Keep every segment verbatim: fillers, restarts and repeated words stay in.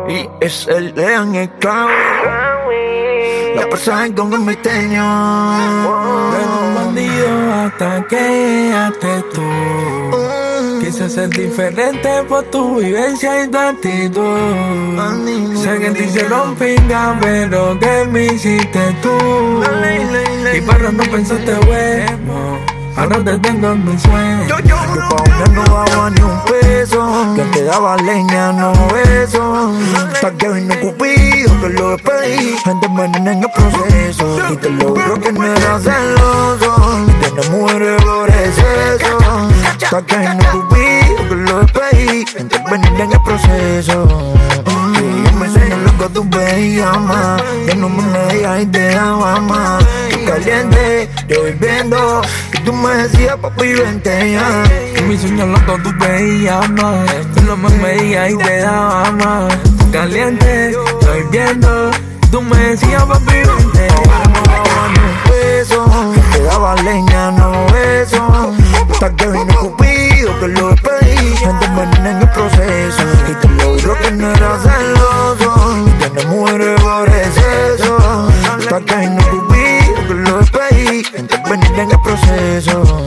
Y es el león el clavo. La persona con el misterio. Era un bandido hasta que llegaste tú. Quise ser diferente por tu vivencia y tu actitud. Sé que te hicieron pinga, pero que me hiciste tú. Y para no pensarte bueno, ahora te tengo en mi sueño. Yo, yo, yo pa' una no daba ni un peso, que te daba leña, no beso. Pa' que vino Cupido, que lo despedí. Gente envenena en el proceso, y te logro que no era celoso. Y te mujeres por exceso. Pa' que vino Cupido, que lo despedí. Gente envenena en el proceso. Y yo me enseño lo que tú veías más, que no me veías y te daba más. Tú caliente, yo voy viendo. Tú me decías, papi, vente ya. En mis sueños locos tú veías más. Tú no me veías y te daba más. Caliente, estoy viendo. Tú me decías, papi, vente ya. No daba ni un peso, que te daba leña, no beso. Hasta que vino Cupido, que lo despedí. Gente envenena en el proceso, y te logro que no era celoso. Y tienes mujeres por exceso. Hasta que vino Cupido, que lo despedí. Gente envenena en el proceso.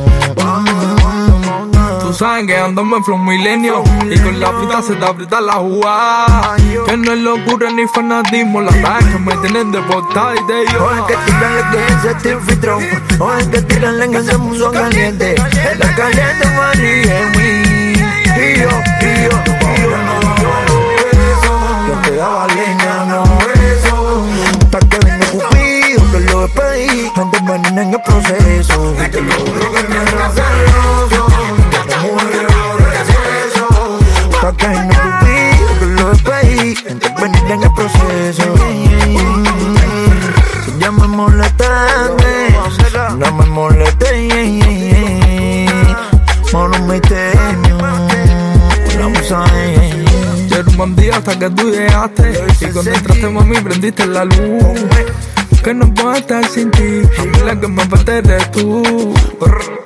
Tú sabes que ando en flow milenio, y con la pita se te aprieta la jugada. Que no es locura ni fanatismo, la verdad que me tienen de portada y de yo. Oye, que tiranle que ese te infiltró. Oye, que tiranle en ese mundo caliente. En la caliente María en mí. Y yo, y yo, y yo no daba beso. Yo te daba leña, no beso. Hasta que vino Cupido, que lo despedí. Gente envenena en el proceso. Y te logro que me era celoso. Pa' que no Cupido, que lo despedí. Gente envenena en el proceso. Ya me molestaste, no me molesté. Mono misterio, vamos a ver. Yo era un bandido hasta que tú llegaste. Y cuando entraste, mami, prendiste la luz. Que no puedo estar sin ti, a mí la que me falta eres tú.